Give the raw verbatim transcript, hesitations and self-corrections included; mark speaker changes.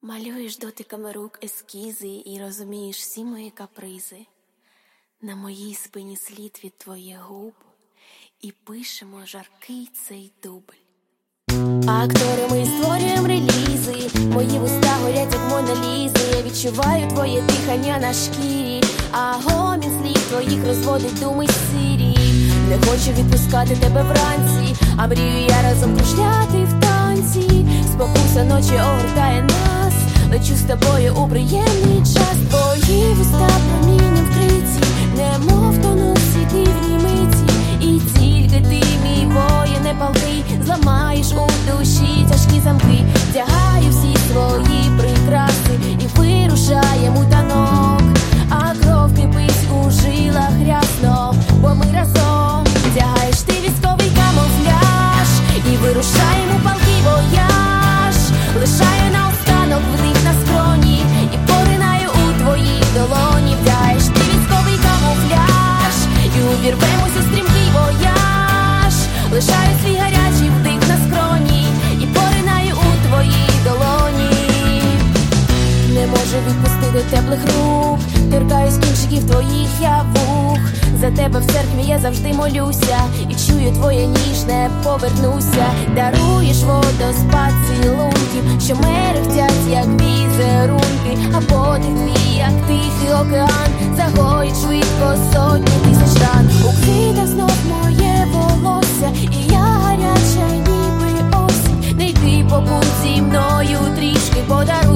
Speaker 1: Малюєш дотиками рук ескізи і розумієш всі мої капризи. На моїй спині слід від твоїх губ, і пишемо жаркий цей дубль. Актори, ми створюємо релізи, мої вуста горять, як Мона-Лізи. Я відчуваю твоє дихання на шкірі, а гомін слів твоїх розводить думи сирі. Не хочу відпускати тебе вранці, а мрію я разом кружляти в танці. Спокуса ночі огортає нас, лечу з тобою у приємний час. Твої вуста промінням вкриті, немов тонуть всі дивні миті. І тільки ти, мій воїне палкий, зламаєш у душі тяжкі замки. Вдягаю всі свої прикраси і вирушаємо у танок. А кров кипить у жилах рясно, бо ми разом. Вдягаєш ти військовий камуфляж і вирушаємо у палкий вояж. Лишаю наостанок вдих на скроні і поринаю у твої долоні. Вдягаєш ти військовий камуфляж і увірвемось у стрімкий вояж. Лишаю свій гарячий вдих на скроні і поринаю у твої долоні. Не можу відпустити теплих рук, торкаюсь кінчиків твоїх я вух. За тебе в церкві я завжди молюся і чую твоє ніжне повернуся. Даруєш водоспад цілунків, що мерехтять, як візерунки. А подих твій, як тихий океан, загоїть швидко сотні тисяч ран. У квітах знов моє волосся, і я гаряча, ніби осінь. Не йди побудь зі мною трішки, подаруй